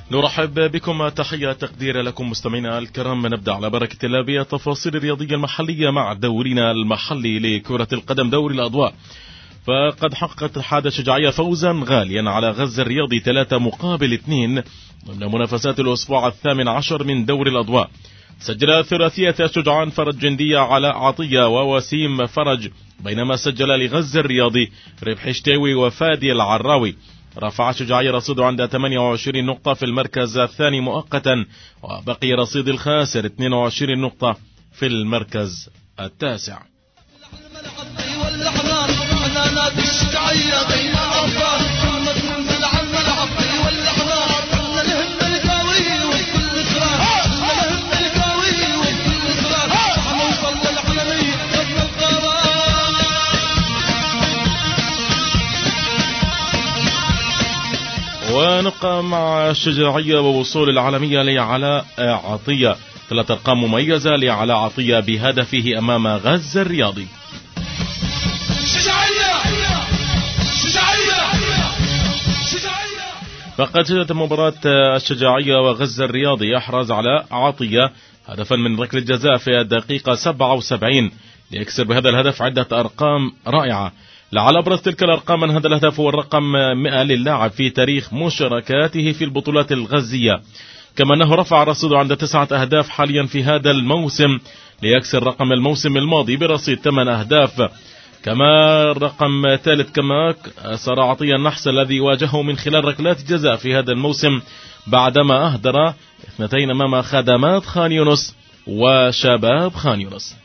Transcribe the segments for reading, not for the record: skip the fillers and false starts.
نرحب بكم، تحية تقدير لكم مستمعينا الكرام. نبدأ على بركة الله بالتفاصيل الرياضية المحلية مع دورنا المحلي لكرة القدم دوري الأضواء. فقد حققت اتحاد الشجاعية فوزا غاليا على غزة الرياضي 3-2 ضمن منافسات الأسبوع 18 من دوري الأضواء. سجل ثلاثية الشجعان فرج جندية على عطية ووسيم فرج، بينما سجل لغزة الرياضي ربح شتاوي وفادي العراوي. رفع الشجاعية رصيده عند 28 نقطة في المركز الثاني مؤقتا، وبقي رصيد الخاسر 22 نقطة في المركز التاسع. ونبقى مع الشجاعية ووصول العالمية لعلاء عطية، 3 أرقام مميزة لعلاء عطية بهدفه أمام غزة الرياضي. فقد شهدت مباراة الشجاعية وغزة الرياضي. يحرز علاء عطية هدفا من ركلة جزاء في الدقيقة 77 ليكسر بهذا الهدف عدة أرقام رائعة. لعل أبرز تلك الأرقام من هذا الهدف هو الرقم 100 للاعب في تاريخ مشاركاته في البطولات الغزية، كما أنه رفع رصيده عند 9 أهداف حاليا في هذا الموسم ليكسر رقم الموسم الماضي برصيد 8 أهداف. كما رقم ثالث كما صار عطية النحس الذي واجهه من خلال ركلات جزاء في هذا الموسم بعدما أهدر 2 أمام خدمات خان يونس وشباب خان يونس.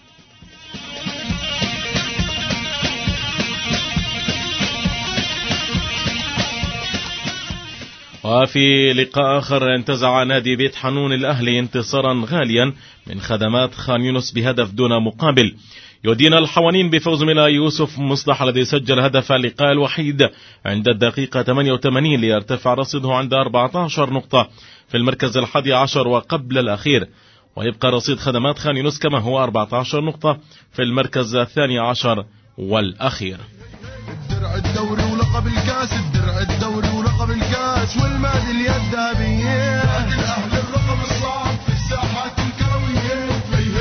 وفي لقاء آخر انتزع نادي بيت حنون الأهلي انتصارا غاليا من خدمات خان يونس بهدف دون مقابل. يدين الحوانين بفوز من يوسف مصلح الذي سجل هدف اللقاء الوحيد عند الدقيقة 88 ليرتفع رصيده عند 14 نقطة في المركز 11 وقبل الأخير، ويبقى رصيد خدمات خان يونس كما هو 14 نقطة في المركز 12 والأخير. درع الدوري ولقب الكاس، درع الدوري ولقب الكاس والميدالية الذهبية. الأهل الرقم الصعب في الساحات الكروية.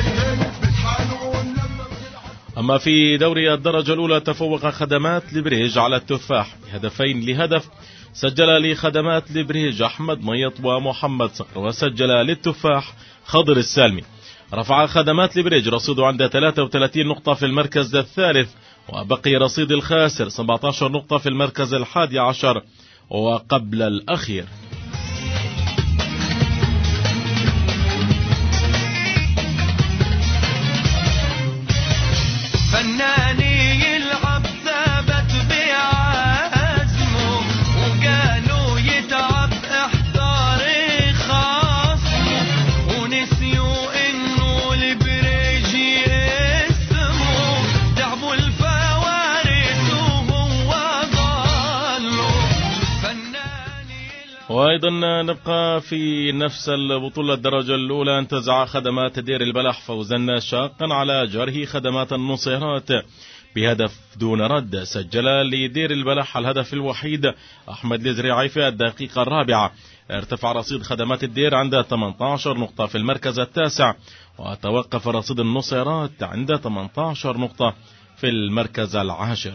أما في دوري الدرجة الأولى تفوق خدمات لبريج على التفاح بهدفين لهدف. سجل لخدمات لبريج أحمد ميط ومحمد صقر، وسجل للتفاح خضر السالمي. رفع خدمات لبريج رصيده عند 33 نقطة في المركز الثالث، وبقي رصيد الخاسر 17 نقطة في المركز 11 وقبل الأخير. فناني يلعب ثابت بعزمه، وقالوا يتعب احضار خاصمه، ونسيوا انه البريجي اسمه، تعبوا الفوارس وهو ضالوا. وأيضا نبقى في نفس البطولة الدرجة الأولى. انتزع خدمات دير البلح فوزا شاقا على جره خدمات النصيرات بهدف دون رد. سجل لدير البلح الهدف الوحيد أحمد الزريعي في الدقيقة 4. ارتفع رصيد خدمات الدير عند 18 نقطة في المركز التاسع، وتوقف رصيد النصيرات عند 18 نقطة في المركز 10.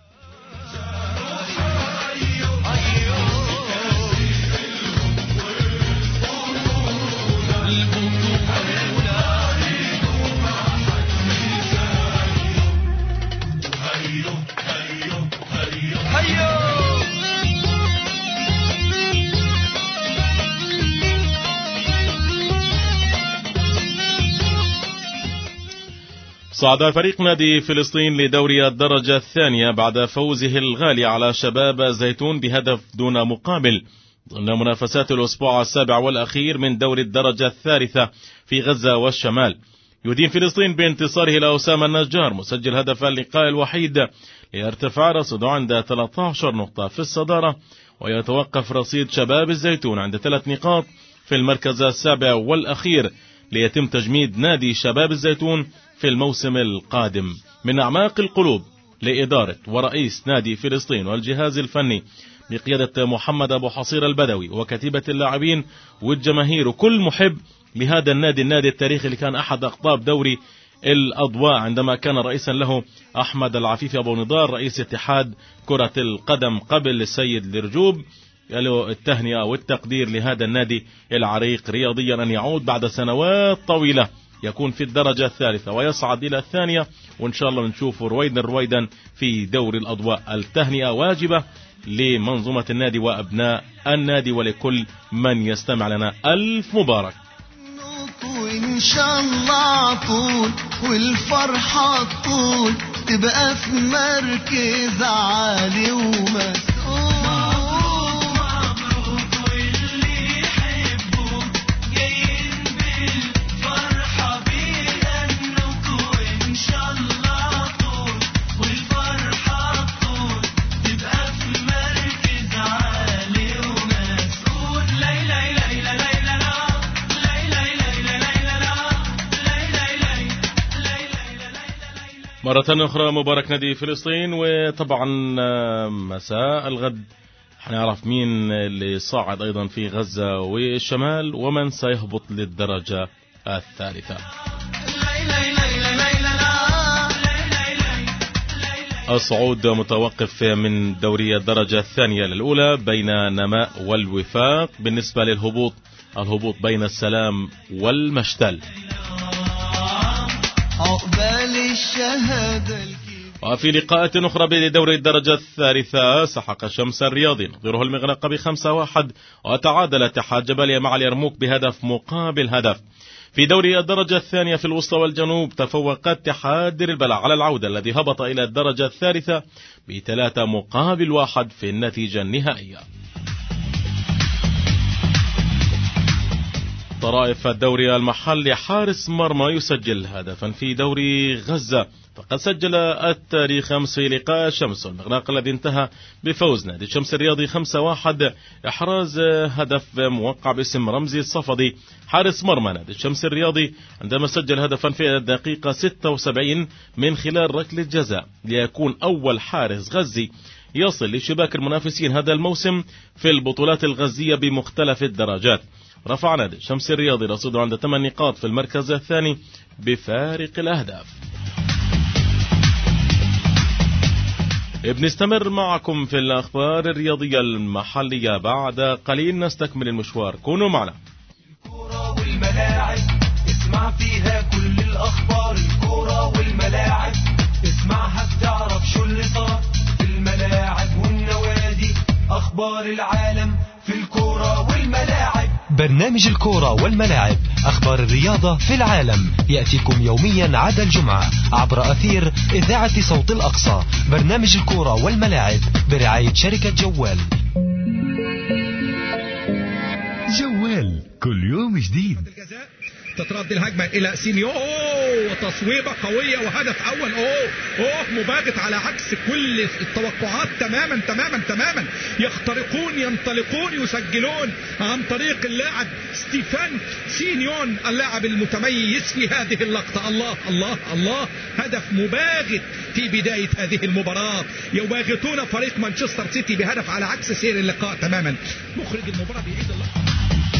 صعد فريق نادي فلسطين لدوري الدرجة الثانية بعد فوزه الغالي على شباب زيتون بهدف دون مقابل ضمن منافسات الأسبوع 7 والأخير من دوري الدرجة الثالثة في غزة والشمال. يدين فلسطين بانتصاره لأسامة النجار مسجل هدف اللقاء الوحيد ليرتفع رصيده عند 13 نقطة في الصدارة، ويتوقف رصيد شباب الزيتون عند 3 نقاط في المركز 7 والأخير ليتم تجميد نادي شباب الزيتون في الموسم القادم. من أعماق القلوب لإدارة ورئيس نادي فلسطين والجهاز الفني بقيادة محمد أبو حصير البدوي وكتيبة اللاعبين والجماهير وكل محب لهذا النادي التاريخي اللي كان أحد أقطاب دوري الأضواء عندما كان رئيسا له أحمد العفيفي أبو نضار رئيس اتحاد كرة القدم قبل السيد الرجوب. له التهنئة والتقدير لهذا النادي العريق رياضيا أن يعود بعد سنوات طويلة، يكون في الدرجة الثالثة ويصعد إلى الثانية، وإن شاء الله نشوفه رويدا في دوري الأضواء. التهنئة واجبة لمنظومة النادي وأبناء النادي ولكل من يستمع لنا. ألف مبارك. وإن شاء الله طول والفرحة طول تبقى في مركز عالي ومسؤول. مرة أخرى مبارك نادي فلسطين. وطبعا مساء الغد حنعرف مين اللي صاعد أيضا في غزة والشمال ومن سيهبط للدرجة الثالثة. الصعود متوقف من دوري الدرجة الثانية للأولى بين نماء والوفاق. بالنسبة للهبوط الهبوط بين السلام والمشتل. وفي لقاءات أخرى بدوري الدرجة الثالثة سحق شمس الرياضي نظيره المغرق ب5-1 وتعادل اتحاد جباليا مع اليرموك بهدف مقابل هدف. في دوري الدرجة الثانية في الوسطى والجنوب تفوق اتحاد دير البلح على العودة الذي هبط إلى الدرجة الثالثة ب3-1 في النتيجة النهائية. طرائف الدوري المحلي حارس مرمى يسجل هدفا في دوري غزة. فقد سجل التاريخ أمس في لقاء شمس المغرق الذي انتهى بفوز نادي الشمس الرياضي 5-1 إحراز هدف موقع باسم رمزي الصفدي حارس مرمى نادي الشمس الرياضي عندما سجل هدفا في الدقيقة 76 من خلال ركلة جزاء ليكون أول حارس غزي يصل لشباك المنافسين هذا الموسم في البطولات الغزية بمختلف الدرجات. رفع نادي الشمس الرياضي رصيده عند 8 نقاط في المركز الثاني بفارق الأهداف. بنستمر معكم في الأخبار الرياضية المحلية. بعد قليل نستكمل المشوار، كونوا معنا. الكرة والملاعب اسمع فيها كل الأخبار. الكرة والملاعب اسمعها بتعرف شو اللي صار في الملاعب والنوادي. أخبار العالم في الكرة والملاعب. برنامج الكرة والملاعب أخبار الرياضة في العالم يأتيكم يوميا عدا الجمعة عبر أثير إذاعة صوت الأقصى. برنامج الكرة والملاعب برعاية شركة جوال. جوال كل يوم جديد. تترد الهجمة إلى سينيو وتصويبة قوية وهدف أول. مباغت على عكس كل التوقعات تماما. يخترقون ينطلقون يسجلون عن طريق اللاعب ستيفان سينيون اللاعب المتميز في هذه اللقطة. الله هدف مباغت في بداية هذه المباراة. يباغتون فريق مانشستر سيتي بهدف على عكس سير اللقاء تماما. مخرج المباراة بيعيد اللقطة.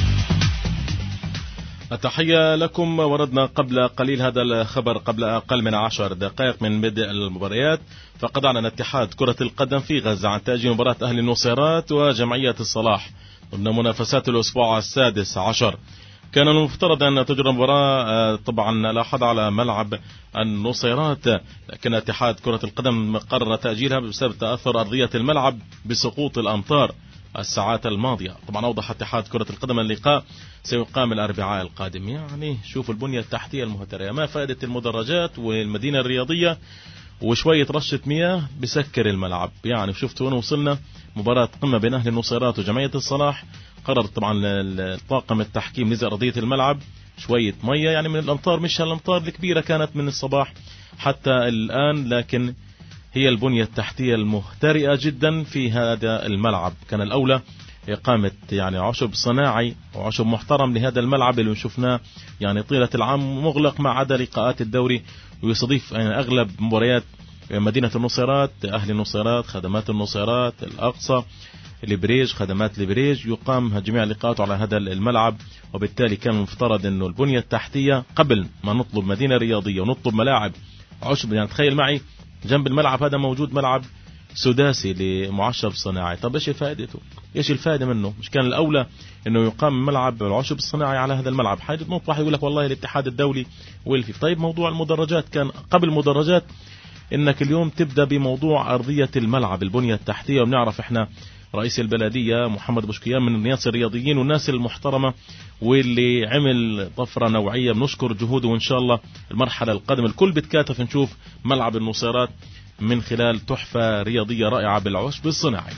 التحية لكم. وردنا قبل قليل هذا الخبر قبل أقل من 10 دقائق من بدء المباريات. فقد أعلن اتحاد كرة القدم في غزة عن تأجيل مباراة أهلي النصيرات وجمعية الصلاح ضمن منافسات الأسبوع 16. كان المفترض أن تجرى المباراة طبعا الأحد على ملعب النصيرات، لكن اتحاد كرة القدم قرر تأجيلها بسبب تأثر أرضية الملعب بسقوط الأمطار الساعات الماضية. طبعا أوضح اتحاد كرة القدم اللقاء سيقام الأربعاء القادم. يعني شوفوا البنية التحتية المهترئة، ما فائدة المدرجات والمدينة الرياضية وشوية رشة مياه بسكر الملعب. يعني شفتوا وين وصلنا. مباراة قمة بين أهل النصيرات وجمعية الصلاح. قرر طبعا الطاقم التحكيم نزع أرضية الملعب شوية مية، يعني من الأمطار، مش الأمطار الكبيرة كانت من الصباح حتى الآن، لكن هي البنية التحتية المهترئة جدا في هذا الملعب. كان الأولى إقامة يعني عشب صناعي وعشب محترم لهذا الملعب اللي شفناه يعني طيلة العام مغلق ما عدا لقاءات الدوري، ويستضيف يعني أغلب مباريات مدينة النصيرات، أهل النصيرات، خدمات النصيرات، الأقصى، البريج، خدمات البريج، يقام جميع اللقاءات على هذا الملعب. وبالتالي كان المفترض انه البنية التحتية قبل ما نطلب مدينة رياضية ونطلب ملاعب عشب، يعني تخيل معي جنب الملعب هذا موجود ملعب سداسي لمعشب صناعي. طب ايش فائدته؟ ايش الفائدة منه؟ مش كان الاولى انه يقام ملعب العشب الصناعي على هذا الملعب؟ حاجة ممكن واحد يقول لك والله الاتحاد الدولي والفي. طيب موضوع المدرجات، كان قبل المدرجات انك اليوم تبدأ بموضوع ارضية الملعب، البنية التحتية. ونعرف احنا رئيس البلدية محمد بوشكيان من الناس الرياضيين والناس المحترمة واللي عمل طفرة نوعية، بنشكر جهوده. وإن شاء الله المرحلة القادمة الكل بتكاتف نشوف ملعب النصيرات من خلال تحفة رياضية رائعة بالعشب الصناعي.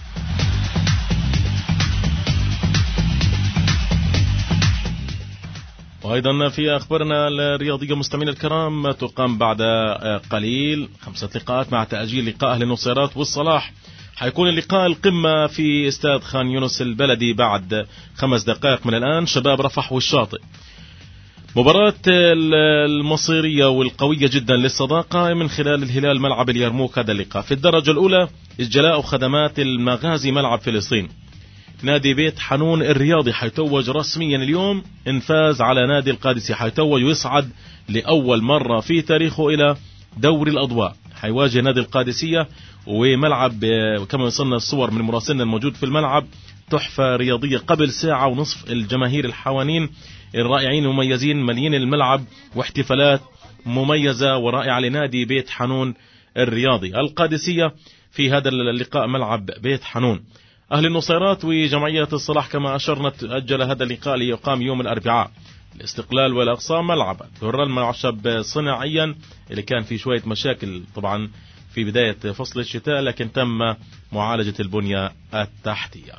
وأيضا في أخبارنا الرياضية مستمعينا الكرام، تقام بعد قليل 5 لقاءات مع تأجيل لقاء أهل النصيرات والصلاح. حيكون اللقاء القمة في استاد خان يونس البلدي بعد 5 دقائق من الآن، شباب رفح والشاطئ. مباراة المصيرية والقوية جدا للصداقة من خلال الهلال ملعب اليرموك. هذا اللقاء في الدرجة الأولى إجلاء خدمات المغازي ملعب فلسطين. نادي بيت حنون الرياضي حيتوج رسميا اليوم، انفاز على نادي القادسي، حيتوج ويصعد لأول مرة في تاريخه إلى دوري الأضواء. حيواجه نادي القادسية، وملعب كما وصلنا الصور من مراسلنا الموجود في الملعب تحفة رياضية قبل ساعة ونصف. الجماهير الحوانين الرائعين المميزين مليين الملعب، واحتفالات مميزة ورائعة لنادي بيت حنون الرياضي. القادسية في هذا اللقاء ملعب بيت حنون. أهل النصيرات وجمعية الصلاح كما أشرنا تأجل هذا اللقاء ليقام يوم الأربعاء. الاستقلال والأقصى ملعب درة المعشب صناعيا اللي كان في شوية مشاكل طبعا في بداية فصل الشتاء، لكن تم معالجة البنية التحتية.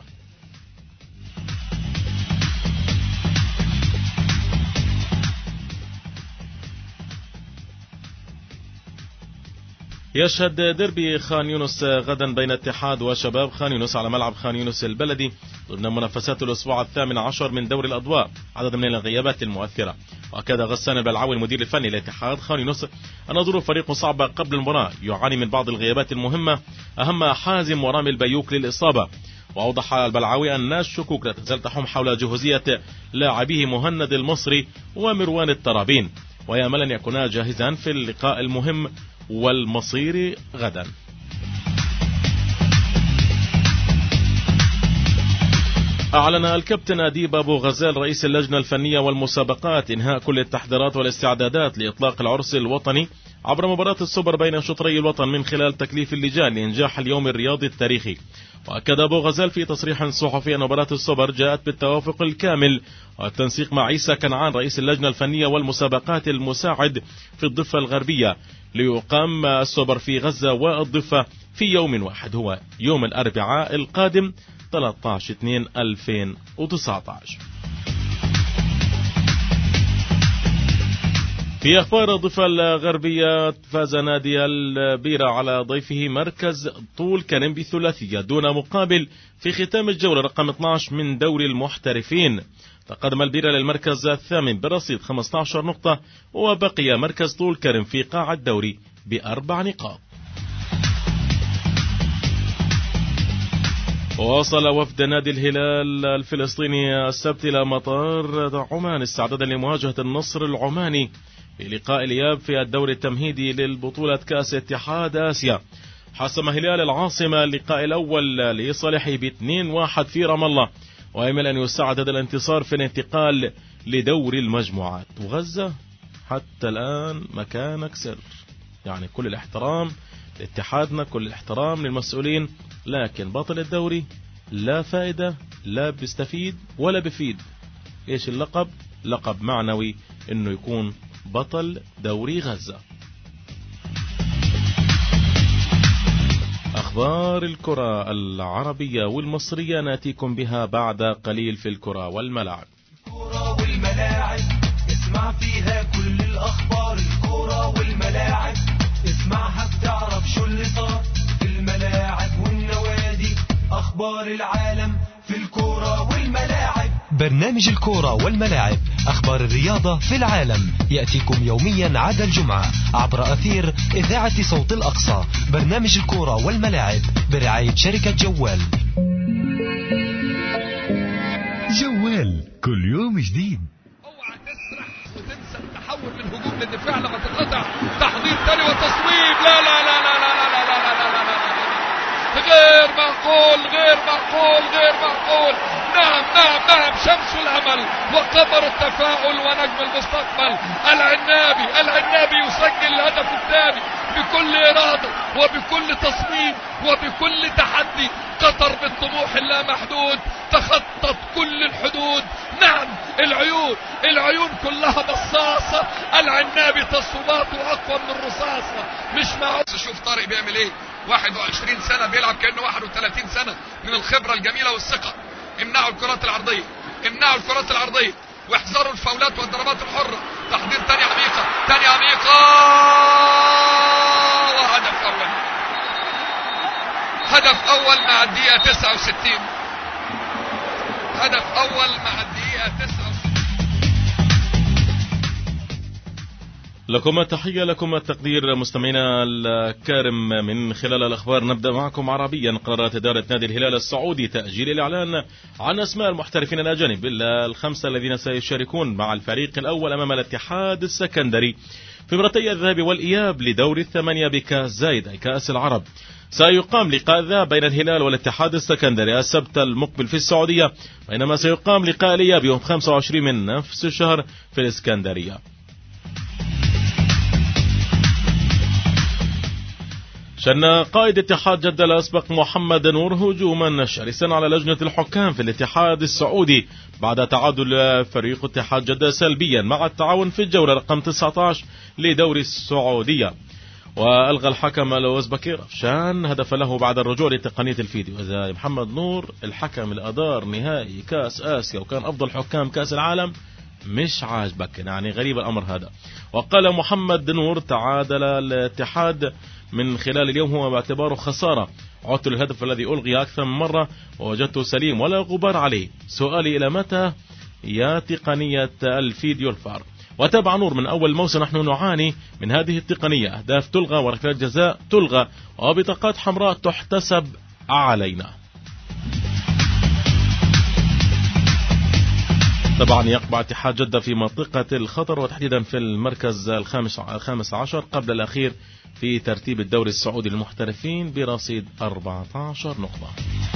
يشهد ديربي خان يونس غدا بين اتحاد وشباب خان يونس على ملعب خان يونس البلدي ضمن منافسات الأسبوع 18 من دوري الأضواء. عدد من الغيابات المؤثرة، وأكد غسان البلعاوي المدير الفني لاتحاد خان يونس أن ظروف فريق صعبة قبل المباراة، يعاني من بعض الغيابات المهمة أهمها حازم ورامي البيوك للإصابة. وأوضح البلعاوي أن الشكوك لا تزال تحوم حول جهوزية لاعبيه مهند المصري ومروان الترابين، ويأمل أن يكونا جاهزان في اللقاء المهم والمصيري غدا. أعلن الكابتن أديب أبو غزال رئيس اللجنة الفنية والمسابقات إنهاء كل التحضيرات والاستعدادات لإطلاق العرس الوطني عبر مباراة السوبر بين شطري الوطن من خلال تكليف اللجان لإنجاح اليوم الرياضي التاريخي. وأكد أبو غزال في تصريح صحفي أن مباراة السوبر جاءت بالتوافق الكامل والتنسيق مع عيسى كنعان رئيس اللجنة الفنية والمسابقات المساعد في الضفة الغربية ليقام السوبر في غزة والضفة في يوم واحد، هو يوم الأربعاء القادم 13/2/2019. في أخبار الضفة الغربية، فاز نادي البيرة على ضيفه مركز طول كرم بثلاثية دون مقابل في ختام الجولة رقم 12 من دوري المحترفين. تقدم البيرة للمركز الثامن برصيد 15 نقطة، وبقي مركز طول كرم في قاع الدوري ب4 نقاط. وصل وفد نادي الهلال الفلسطيني السبت إلى مطار عمان استعدادا لمواجهة النصر العماني في لقاء الإياب في الدور التمهيدي للبطولة كأس اتحاد آسيا. حسم هلال العاصمة اللقاء الأول لصالحه ب2-1 في رام الله، ويأمل أن يساعد هذا الانتصار في الانتقال لدور المجموعات. وغزة حتى الآن مكانك سر، يعني كل الاحترام لاتحادنا، كل الاحترام للمسؤولين، لكن بطل الدوري لا فائدة، لا بيستفيد ولا بفيد. ايش اللقب؟ لقب معنوي انه يكون بطل دوري غزة. أخبار الكرة العربية والمصرية ناتيكم بها بعد قليل في الكرة والملاعب. الكرة والملاعب اسمع فيها كل الأخبار، الكرة والملاعب اسمعها بتعرف شو اللي صار في الملاعب والنوادي، أخبار العالم في الكرة والملاعب. برنامج الكورة والملاعب، أخبار الرياضة في العالم، يأتيكم يوميا عدا الجمعة عبر أثير إذاعة صوت الأقصى. برنامج الكورة والملاعب برعاية شركة جوال. جوال كل يوم جديد. اوعى تسرح وتنسى التحول من هجوم للدفاع لما تتقطع. تحضير تاني وتصويب. لا لا لا لا لا لا لا لا لا لا لا. غير معقول غير معقول غير معقول. نعم نعم نعم، شمس الامل وقمر التفاؤل ونجم المستقبل. العنابي يسجل الهدف الثاني بكل اراده وبكل تصميم وبكل تحدي. قطر بالطموح اللامحدود تخطت كل الحدود. نعم، العيون كلها بصاصة. العنابي تصويباته اقوى من الرصاصة. مش معقول. شوف طارق بيعمل ايه، 21 سنة بيلعب كأنه 31 سنة من الخبرة الجميلة والثقة. امنعوا الكرات العرضية واحذروا الفاولات والضربات الحرة. تحضير تاني عميقة هدف أول مع الدقيقة 69. هدف أول مع الدقيقة 69. لكم التحية، لكم التقدير مستمعينا الكارم. من خلال الأخبار نبدأ معكم عربيا. قررت إدارة نادي الهلال السعودي تأجيل الإعلان عن أسماء المحترفين الأجانب إلا الخمسة الذين سيشاركون مع الفريق الأول أمام الاتحاد السكندري في مباراتي الذهاب والإياب لدور الثمانية بكأس زايد أي كأس العرب. سيقام لقاء الذهاب بين الهلال والاتحاد السكندري السبت المقبل في السعودية، بينما سيقام لقاء الإياب يوم 25 من نفس الشهر في الإسكندرية. شن قائد اتحاد جدة الأسبق محمد نور هجوما شرسا على لجنة الحكام في الاتحاد السعودي بعد تعادل فريق اتحاد جدة سلبيا مع التعاون في الجولة رقم 19 لدوري السعودية. وألغى الحكم الأوزبكي رفشان هدف له بعد الرجوع لتقنية الفيديو. إذا محمد نور الحكم الأدار نهائي كأس آسيا وكان أفضل حكام كأس العالم مش عاجبك، يعني غريب الأمر هذا. وقال محمد نور تعادل الاتحاد من خلال اليوم هو باعتباره خسارة. عدت الهدف الذي ألغي أكثر من مرة ووجدته سليم ولا غبار عليه. سؤالي إلى متى يا تقنية الفيديو الفار؟ وتابع نور من أول موسم نحن نعاني من هذه التقنية، أهداف تلغى وركلات جزاء تلغى وبطاقات حمراء تحتسب علينا. طبعا يقبع اتحاد جدة في منطقة الخطر وتحديدا في المركز الخامس عشر قبل الأخير في ترتيب الدوري السعودي للمحترفين برصيد 14 نقطة.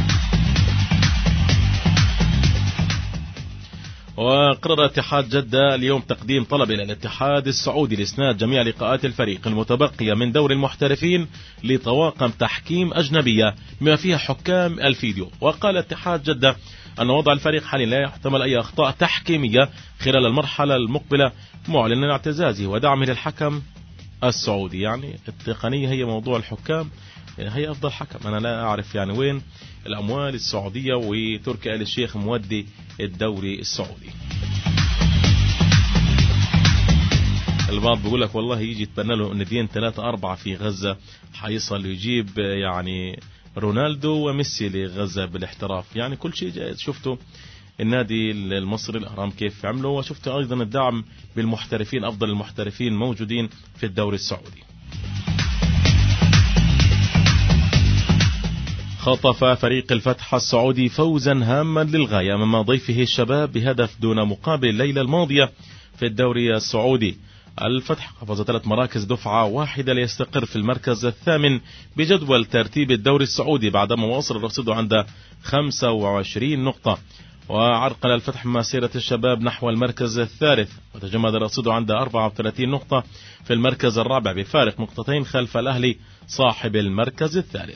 وقرر اتحاد جدة اليوم تقديم طلب إلى الاتحاد السعودي لإسناد جميع لقاءات الفريق المتبقية من دور المحترفين لطواقم تحكيم أجنبية بما فيها حكام الفيديو. وقال اتحاد جدة أن وضع الفريق حاليا لا يحتمل أي أخطاء تحكيمية خلال المرحلة المقبلة، معلنا اعتزازه ودعمه للحكم السعودي. يعني التقنية هي موضوع الحكام، هي أفضل حكم. أنا لا أعرف يعني وين الأموال السعودية وتركي آل الشيخ مودي الدوري السعودي. البعض بيقول لك والله يجي يتبنى له ناديين 3-4 في غزة حيصل يجيب يعني رونالدو وميسي لغزة بالاحتراف، يعني كل شيء جائز. شفتوا النادي المصري الأهرام كيف عملوا، وشفتوا أيضا الدعم بالمحترفين، أفضل المحترفين موجودين في الدوري السعودي. خطف فريق الفتح السعودي فوزا هاما للغاية أمام ضيفه الشباب بهدف دون مقابل الليلة الماضية في الدوري السعودي. الفتح قفز 3 مراكز دفعة واحدة ليستقر في المركز الثامن بجدول ترتيب الدوري السعودي بعدما وصل الرصيد عند 25 نقطة. وعرقل الفتح مسيرة الشباب نحو المركز الثالث وتجمد الرصيد عند 34 نقطة في المركز الرابع بفارق نقطتين خلف الأهلي صاحب المركز الثالث.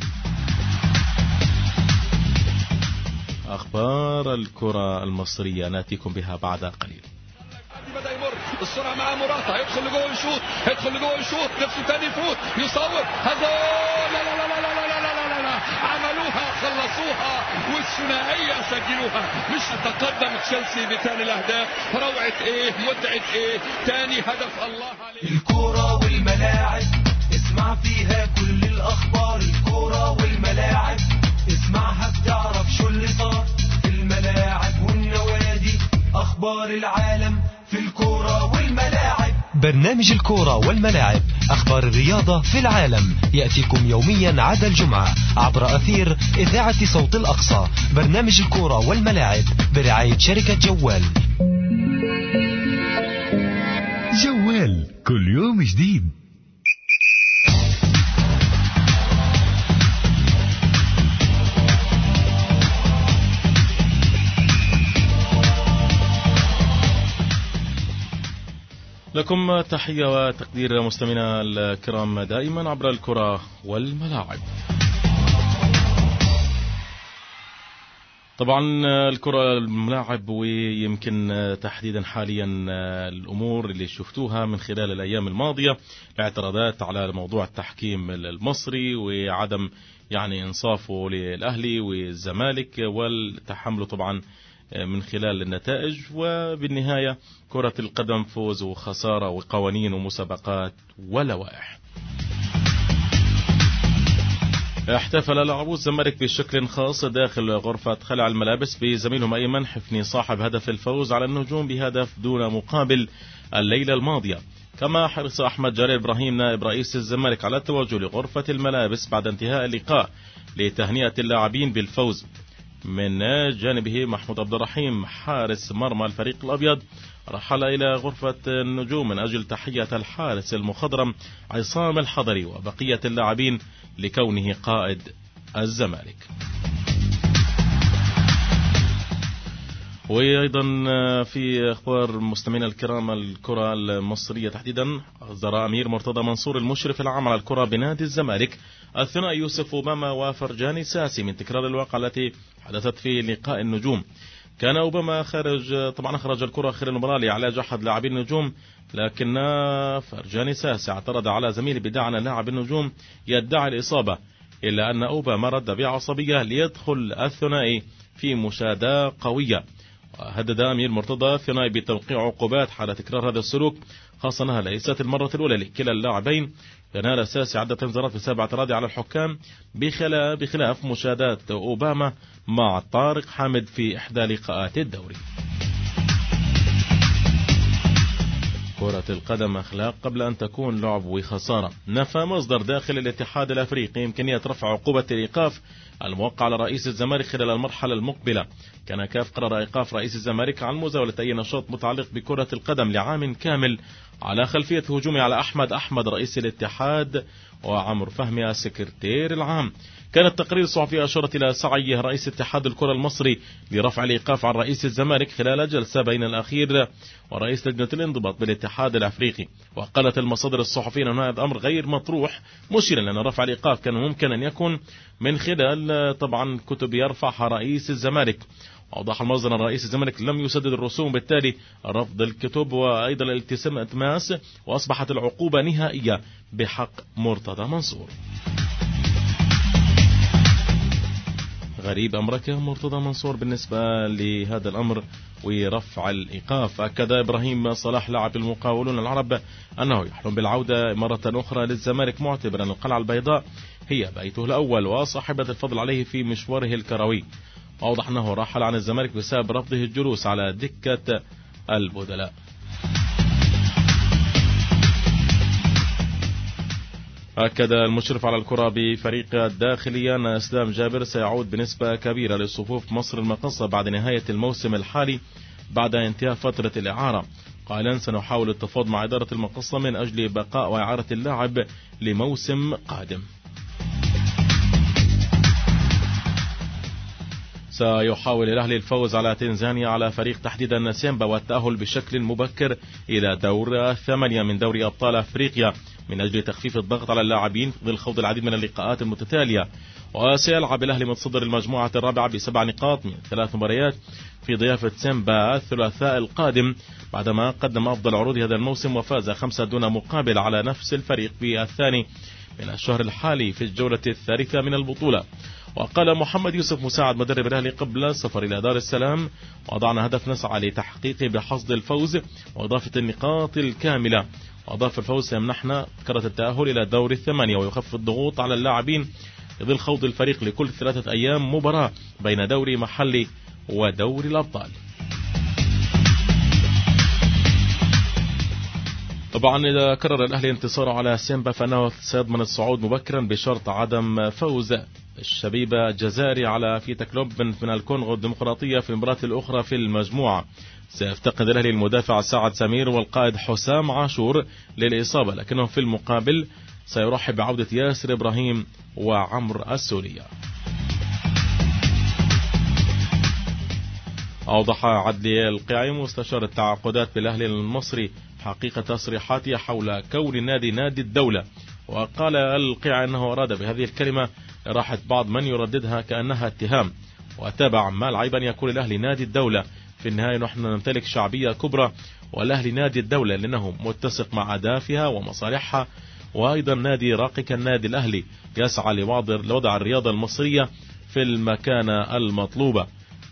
أخبار الكرة المصرية ناتيكم بها بعد قليل. بدأ يمر السرعة مع مراتا، يدخل لجوه يشوط نفسه تاني يفوت يصور هذا. لا لا لا لا لا لا لا لا عملوها خلصوها والثنائية سجلوها. مش تقدم تشيلسي بثاني الأهداف. روعة ايه، متعة ايه، تاني هدف الله عليه. الكرة والملاعب اسمع فيها كل الأخبار. الكرة والملاعب اسمعها بتعرف شو اللي صار في الملاعب والنوادي. أخبار العالم في الكرة والملاعب. برنامج الكورة والملاعب، أخبار الرياضة في العالم، يأتيكم يوميا عدا الجمعة عبر أثير إذاعة صوت الأقصى. برنامج الكورة والملاعب برعاية شركة جوال. جوال كل يوم جديد. لكم تحية وتقدير مستمعينا الكرام دائما عبر الكرة والملاعب. طبعا الكرة والملاعب، ويمكن تحديدا حاليا الأمور اللي شفتوها من خلال الأيام الماضية، الاعتراضات على موضوع التحكيم المصري وعدم إنصافه للأهلي والزمالك، والتحمل طبعا من خلال النتائج، وبالنهاية كرة القدم فوز وخسارة وقوانين ومسابقات ولوائح. احتفل لاعبو الزمالك بشكل خاص داخل غرفة خلع الملابس بزميلهم أيمن حفني صاحب هدف الفوز على النجوم بهدف دون مقابل الليلة الماضية. كما حرص أحمد جلال إبراهيم نائب رئيس الزمالك على التوجه لغرفة الملابس بعد انتهاء اللقاء لتهنئة اللاعبين بالفوز. من جانبه محمود عبد الرحيم حارس مرمى الفريق الأبيض رحل إلى غرفة النجوم من أجل تحية الحارس المخضرم عصام الحضري وبقية اللاعبين لكونه قائد الزمالك. وأيضا في أخبار مستمعينا الكرام الكرة المصرية تحديدا، أصدر أمير مرتضى منصور المشرف العام على الكرة بنادي الزمالك الثنائي يوسف أوباما وفرجاني ساسي من تكرار الواقعة التي حدثت في لقاء النجوم. كان أوباما أخرج الكرة خلال المباراة لعلاج أحد لاعبي النجوم، لكن فرجاني ساسي اعترض على زميله بدعي أن لاعب النجوم يدعي الإصابة، إلا أن أوباما رد بعصبية ليدخل الثنائي في مشادة قوية. وهدد أمير مرتضى الثنائي بتوقيع عقوبات حال تكرار هذا السلوك، خاصة أنها ليست المرة الأولى لكلا اللاعبين. ينال ساسي عدة انذارات بسبب اعتراضه على الحكام بخلاف مشادات أوباما مع طارق حامد في إحدى لقاءات الدوري. كرة القدم أخلاق قبل أن تكون لعب وخسارة. نفى مصدر داخل الاتحاد الأفريقي إمكانية رفع عقوبة الإيقاف الموقع على رئيس الزمالك خلال المرحلة المقبلة. كان كاف قرر إيقاف رئيس الزمالك عن مزاولة أي نشاط متعلق بكرة القدم لعام كامل على خلفية هجومه على أحمد رئيس الاتحاد وعمرو فهمي السكرتير العام. كان التقرير الصحفي أشارت إلى سعي رئيس اتحاد الكرة المصري لرفع الإيقاف عن رئيس الزمالك خلال جلسة بين الأخير ورئيس لجنة الانضباط بالاتحاد الأفريقي. وقالت المصادر الصحفية أن هذا الأمر غير مطروح، مشيرا أن رفع الإيقاف كان ممكن أن يكون من خلال طبعا كتب يرفعها رئيس الزمالك. أوضح المصدر أن رئيس الزمالك لم يسدد الرسوم، بالتالي رفض الكتب وأيضا الالتماس، وأصبحت العقوبة نهائية بحق مرتضى منصور. غريب أمرك مرتضى منصور بالنسبة لهذا الأمر ورفع الإيقاف. أكد إبراهيم صلاح لاعب المقاولون العرب أنه يحلم بالعودة مرة أخرى للزمالك، معتبرا القلعة البيضاء هي بيته الأول وصاحبة الفضل عليه في مشواره الكروي. أوضح أنه رحل عن الزمالك بسبب رفضه الجلوس على دكة البدلاء. أكد المشرف على الكرة بفريق الداخلية أن إسلام جابر سيعود بنسبة كبيرة لصفوف مصر المقصة بعد نهاية الموسم الحالي بعد انتهاء فترة الإعارة، قائلا سنحاول التفاوض مع إدارة المقصة من أجل بقاء وإعارة اللاعب لموسم قادم. سيحاول الأهلي الفوز على تنزانيا على فريق تحديدا سيمبا والتأهل بشكل مبكر إلى دور 8 من دوري أبطال أفريقيا من أجل تخفيف الضغط على اللاعبين ضمن خوض العديد من اللقاءات المتتالية. وسيلعب الأهلي متصدر المجموعة الرابعة ب7 نقاط من 3 مباريات في ضيافة سيمبا الثلاثاء القادم، بعدما قدم أفضل عروض هذا الموسم وفاز 5 دون مقابل على نفس الفريق في الثاني من الشهر الحالي في الجولة الثالثة من البطولة. وقال محمد يوسف مساعد مدرب الأهلي قبل السفر إلى دار السلام: وضعنا هدف نسعى لتحقيقه بحصد الفوز وإضافة النقاط الكاملة، وأضاف الفوز سيمنحنا كرة التأهل إلى دور 8 ويخفف الضغوط على اللاعبين ظل خوض الفريق لكل 3 أيام مباراة بين دوري محلي ودوري الأبطال. طبعا إذا كرر الأهلي انتصاره على سيمبا فإنه سيضمن الصعود مبكرا بشرط عدم فوز الشبيبة الجزائري على فيتا كلوب من الكونغو الديمقراطية في المباراة الأخرى في المجموعة. سيفتقد الأهلي المدافع سعد سمير والقائد حسام عاشور للإصابة، لكنه في المقابل سيرحب بعودة ياسر إبراهيم وعمر السورية. أوضح عدلي القيعي مستشار التعاقدات بالأهلي المصري حقيقة تصريحاته حول كون النادي نادي الدولة، وقال القيعي أنه أراد بهذه الكلمة إراحة بعض من يرددها كأنها اتهام، وتابع ما العيب أن يكون الأهلي نادي الدولة، في النهاية نحن نمتلك شعبية كبرى والأهلي نادي الدولة لأنه متسق مع أهدافها ومصالحها، وأيضا نادي راقي كالنادي الأهلي يسعى لوضع الرياضة المصرية في المكانة المطلوبة.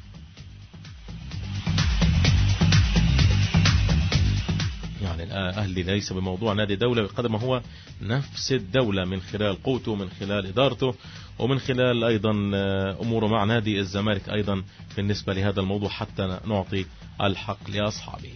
يعني الأهلي ليس بموضوع نادي دولة بقدر ما هو نفس الدولة، من خلال قوته، من خلال إدارته، ومن خلال أيضا أموره مع نادي الزمالك أيضا بالنسبة لهذا الموضوع، حتى نعطي الحق لأصحابه.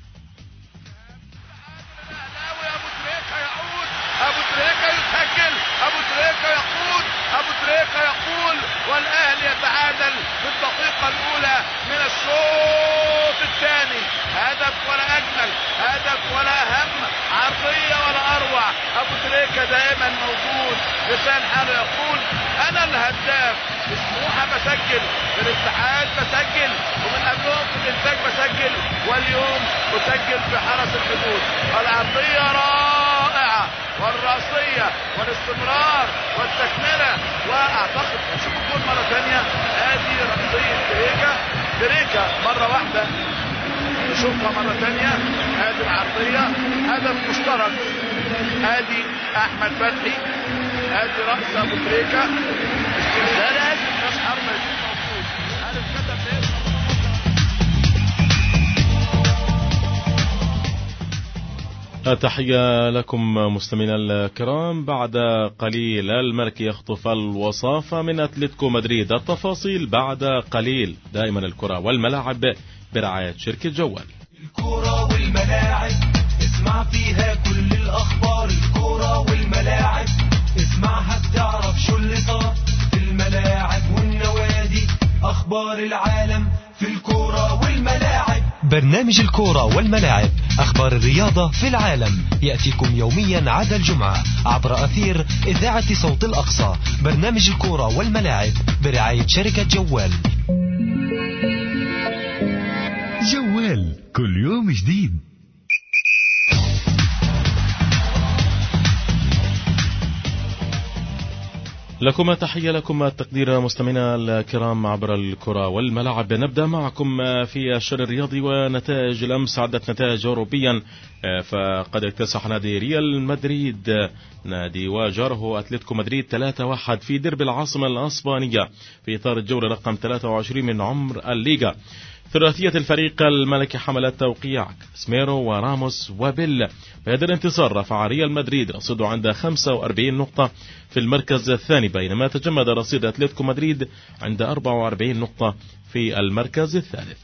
أبو تريكة يسجل، أبو تريكة يقود، أبو تريكة يقول، والأهلي يتعادل في الدقيقة الأولى من الشوط الثاني. هدف ولا أجمل، هدف ولا أهم، عرضية ولا أروع. أبو تريكة دائما موجود، لسان حاله يقول أنا الهداف. في سموحة بسجل، في الاتحاد بسجل، ومن قبلهم في الإنتاج بسجل، واليوم بسجل في حرس الحدود. العرضية رائعة، والرأسية والاستمرار والتكملة، واعتقد نشوف الجول مرة ثانية. ادي رأسية تريكة مرة واحدة، نشوفها مرة ثانية. ادي العرضية، هدف مشترك. ادي احمد فتحي، ادي رأس ابو تريكة، استهداف راس حربة موجود. هدف كتب تحية لكم مستمعينا الكرام. بعد قليل الملكي يخطف الوصافة من أتلتيكو مدريد، التفاصيل بعد قليل. دائما الكرة والملاعب برعاية شركة جوال. الكرة والملاعب اسمع فيها كل الأخبار. الكرة والملاعب اسمعها بتعرف شو اللي صار في الملاعب والنوادي. أخبار العالم في الكرة والملاعب. برنامج الكورة والملاعب، أخبار الرياضة في العالم، يأتيكم يوميا عدا الجمعة عبر أثير إذاعة صوت الأقصى. برنامج الكورة والملاعب برعاية شركة جوال. جوال كل يوم جديد. لكم تحية، لكم التقدير مستمعينا الكرام عبر الكرة والملاعب. نبدأ معكم في الشأن الرياضي ونتائج الأمس. عدت نتائج أوروبيا، فقد اكتسح نادي ريال مدريد نادي وجاره أتلتيكو مدريد 3-1 في ديربي العاصمة الأسبانية في إطار الجولة رقم 23 من عمر الليغا. ثلاثية الفريق الملكي حملت توقيع سميرو وراموس وبيل. بهذا الانتصار رفع ريال مدريد رصيده عند 45 نقطة في المركز الثاني، بينما تجمد رصيد أتلتيكو مدريد عند 44 نقطة في المركز الثالث.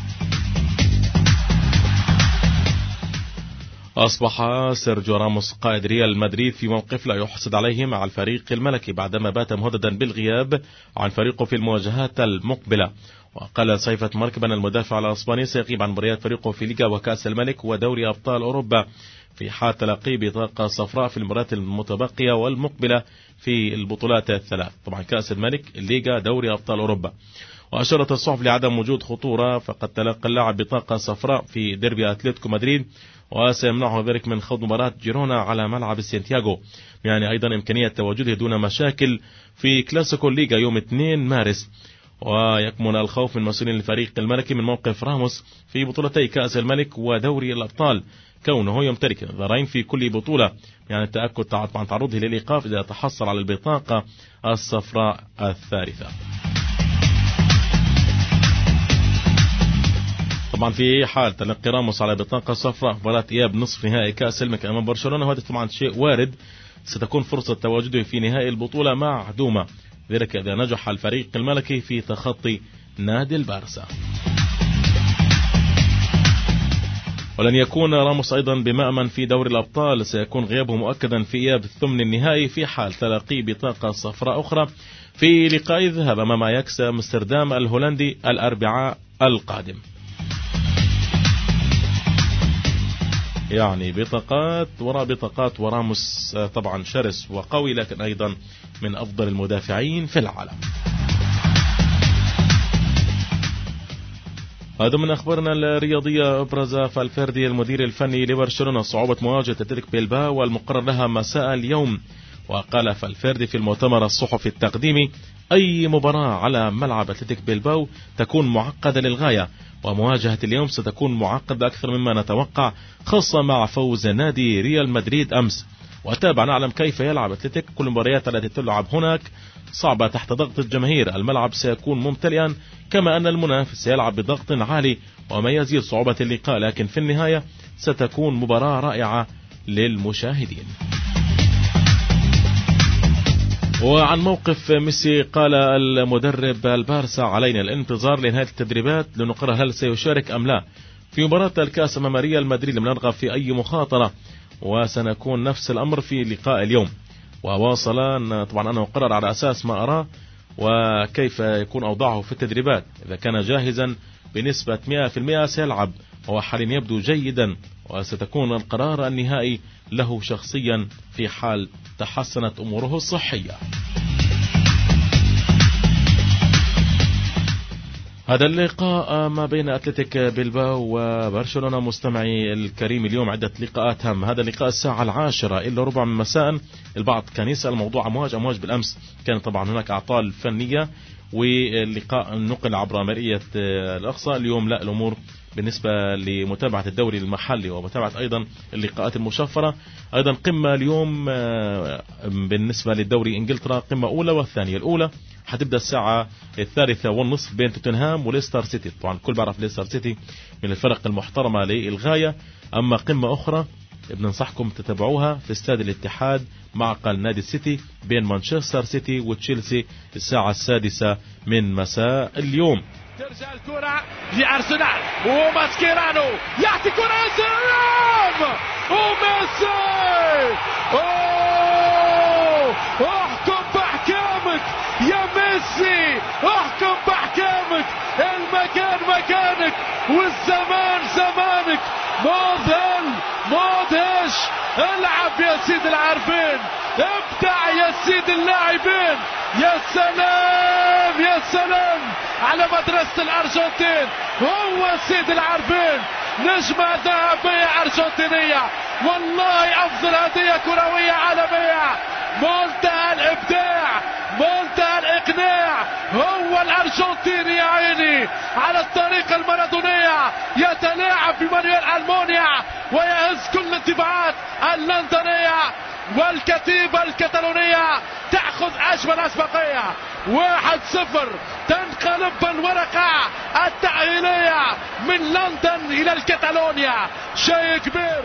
أصبح سيرجيو راموس قائد ريال مدريد في موقف لا يحسد عليه مع الفريق الملكي بعدما بات مهددا بالغياب عن فريقه في المواجهات المقبلة. وقال صيفة ماركبن المدافع الأسباني سيغيب عن مباريات فريقه في ليغا وكأس الملك ودوري أبطال أوروبا في حال تلقيه بطاقة صفراء في المباريات المتبقية والمقبلة في البطولات الثلاث، طبعا كأس الملك، الليغا، دوري أبطال أوروبا. وأشارت الصحف لعدم وجود خطورة، فقد تلقى اللاعب بطاقة صفراء في ديربي أتلتيكو مدريد، وسيمنعه ذلك من خوض مباراة جيرونا على ملعب سانتياغو. يعني أيضا إمكانية تواجده دون مشاكل في كلاسيكو الليغا يوم 2 مارس. ويكمن الخوف من مسؤولين الفريق الملكي من موقف راموس في بطولتي كأس الملك ودوري الأبطال، كونه يمتلك نظرين في كل بطولة، يعني التأكد عن تعرضه للإيقاف إذا تحصل على البطاقة الصفراء الثالثة. طبعا في حال تلقي راموس على بطاقة صفراء مباراة إياب نصف نهائي كأس الملك أمام برشلونة، وهذا طبعا شيء وارد، ستكون فرصة تواجده في نهائي البطولة معدومة، ذلك إذا نجح الفريق الملكي في تخطي نادي البارسا. ولن يكون راموس أيضا بمأمن في دوري الأبطال، سيكون غيابه مؤكدا في إياب الثمن النهائي في حال تلاقي بطاقة صفراء أخرى في لقاء الذهاب أمام أياكس أمستردام الهولندي الأربعاء القادم. يعني بطاقات وراء بطاقات، وراموس طبعا شرس وقوي لكن أيضا من أفضل المدافعين في العالم. هذا من أخبارنا الرياضية. أبرز فالفيردي المدير الفني لبرشلونة صعوبة مواجهة أتلتيك بيلباو والمقرر لها مساء اليوم. وقال فالفيردي في المؤتمر الصحفي التقديمي: أي مباراة على ملعب أتلتيك بيلباو تكون معقدة للغاية، ومواجهة اليوم ستكون معقدة أكثر مما نتوقع، خاصة مع فوز نادي ريال مدريد أمس. وتابع نعلم كيف يلعب أتلتيك، كل المباريات التي تلعب هناك صعبة تحت ضغط الجماهير، الملعب سيكون ممتلئا، كما أن المنافس سيلعب بضغط عالي وما يزيد صعوبة اللقاء، لكن في النهاية ستكون مباراة رائعة للمشاهدين. وعن موقف ميسي قال المدرب البارسا: علينا الانتظار لنهاية التدريبات لنقرر هل سيشارك أم لا في مباراة الكاس أمام ريال مدريد. لم نرغب في أي مخاطرة، وسنكون نفس الأمر في لقاء اليوم. وواصل طبعا أنه قرر على أساس ما أراه وكيف يكون أوضاعه في التدريبات، إذا كان جاهزا بنسبة 100% سيلعب، وهو حاليا يبدو جيدا، وستكون القرار النهائي له شخصيا في حال تحسنت أموره الصحية. هذا اللقاء ما بين أتلتيك بيلباو وبرشلونة مستمعي الكريم اليوم عدة لقاءات هم. هذا اللقاء الساعة 10:15 مساء. البعض كان يسأل موضوع أمواج بالأمس، كان طبعا هناك أعطال فنية واللقاء نقل عبر مرئية الأقصى. اليوم لا، الأمور بالنسبة لمتابعة الدوري المحلي ومتابعة أيضا اللقاءات المشفرة. أيضا قمة اليوم بالنسبة للدوري إنجلترا، قمة أولى والثانية. الأولى حتبدأ الساعة 3:30 بين توتنهام وليستر سيتي. طبعا الكل بعرف ليستر سيتي من الفرق المحترمة للغاية. أما قمة أخرى بننصحكم تتابعوها في استاد الاتحاد معقل نادي السيتي بين مانشستر سيتي وتشيلسي الساعة 6 من مساء اليوم. ترجع الكرة لأرسنال وماسكيرانو يعطي كرة ياسر وميسي. احكم بأحكامك يا ميسي، احكم بأحكامك. المكان مكانك والزمان زمانك. مذهل مدهش. العب يا سيد العارفين، ابدع يا سيد اللاعبين. يا سلام يا سلام على مدرسة الأرجنتين. هو سيد العارفين، نجمة ذهبية أرجنتينية، والله أفضل هدية كروية عالمية. منتهى الإبداع، منتهى الإقناع. هو الأرجنتيني يا عيني على الطريقة المارادونية يتلاعب بمانويل ألمونيا ويهز كل الانتباهات اللندنية، والكتيبة الكتالونية تأخذ أجمل أسبقية. 1-0 تنقلب الورقة التأهيلية من لندن إلى الكتالونيا، شيء كبير.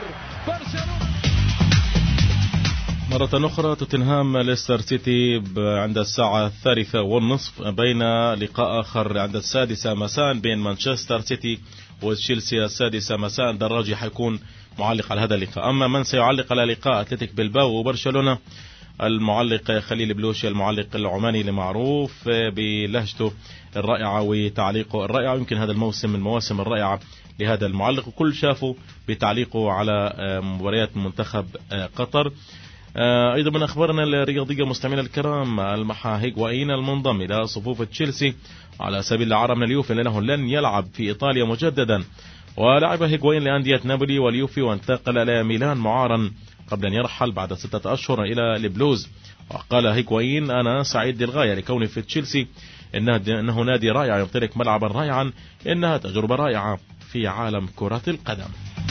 مرة أخرى توتنهام ليستر سيتي عند الساعة 3:30 بين لقاء آخر عند 6 مساء بين مانشستر سيتي وتشيلسي 6 مساء. دراجي حيكون معلق على هذا اللقاء. أما من سيعلق على لقاء أتلتيك بيلباو وبرشلونة، المعلق خليل بلوشي، المعلق العماني المعروف بلهجته الرائعة وتعليقه الرائع. يمكن هذا الموسم من المواسم الرائعة لهذا المعلق، وكل شافه بتعليقه على مباريات منتخب قطر. أيضا من أخبارنا الرياضية مستمعينا الكرام، المحا هيغوايين المنضم إلى صفوف تشيلسي على سبيل العرب من اليوفي لأنه لن يلعب في إيطاليا مجددا. ولعب هيغوايين لأندية نابولي واليوفي وانتقل إلى ميلان معارا قبل أن يرحل بعد 6 أشهر إلى البلوز. وقال هيغوايين: أنا سعيد للغاية لكوني في تشيلسي، إنه نادي رائع يمتلك ملعبا رائعا، إنها تجربة رائعة في عالم كرة القدم.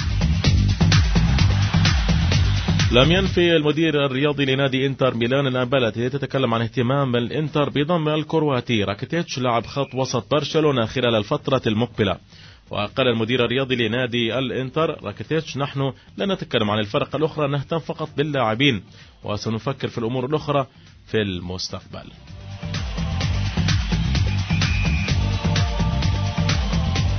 لم ينفي المدير الرياضي لنادي انتر ميلان الأنباء التي تتكلم عن اهتمام الانتر بضم الكرواتي راكيتيتش لاعب خط وسط برشلونة خلال الفترة المقبلة. وقال المدير الرياضي لنادي الانتر راكيتيتش: نحن لا نتكلم عن الفرق الأخرى، نهتم فقط باللاعبين وسنفكر في الأمور الأخرى في المستقبل.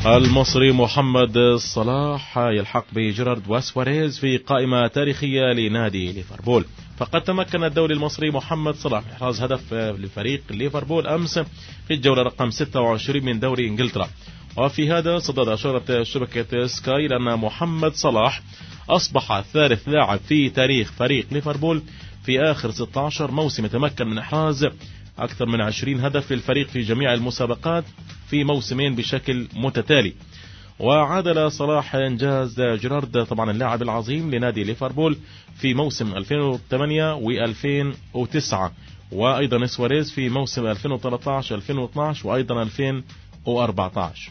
المصري محمد صلاح يلحق بجيرارد وسواريز في قائمة تاريخية لنادي ليفربول. فقد تمكن الدولي المصري محمد صلاح من إحراز هدف لفريق ليفربول أمس في الجولة رقم 26 من دوري إنجلترا. وفي هذا صدد أشارة شبكة سكاي لأن محمد صلاح أصبح ثالث لاعب في تاريخ فريق ليفربول في آخر 16 موسم يتمكن من إحراز أكثر من 20 هدف للفريق في جميع المسابقات في موسمين بشكل متتالي. وعادل صلاح إنجاز جيرارد طبعا اللاعب العظيم لنادي ليفربول في موسم 2008 و2009، وأيضا سواريز في موسم 2013-2012 وأيضا 2014.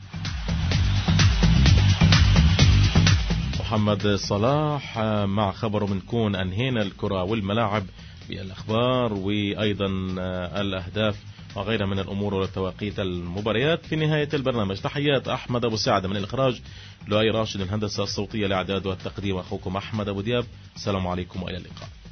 محمد صلاح مع خبره بنكون أنهينا الكرة والملاعب بالأخبار وأيضا الأهداف وغيرها من الأمور وتواقيت المباريات في نهاية البرنامج. تحيات أحمد أبو سعد من الإخراج، لؤي راشد الهندسة الصوتية، الإعداد والتقديم، أخوكم أحمد أبو دياب. السلام عليكم وإلى اللقاء.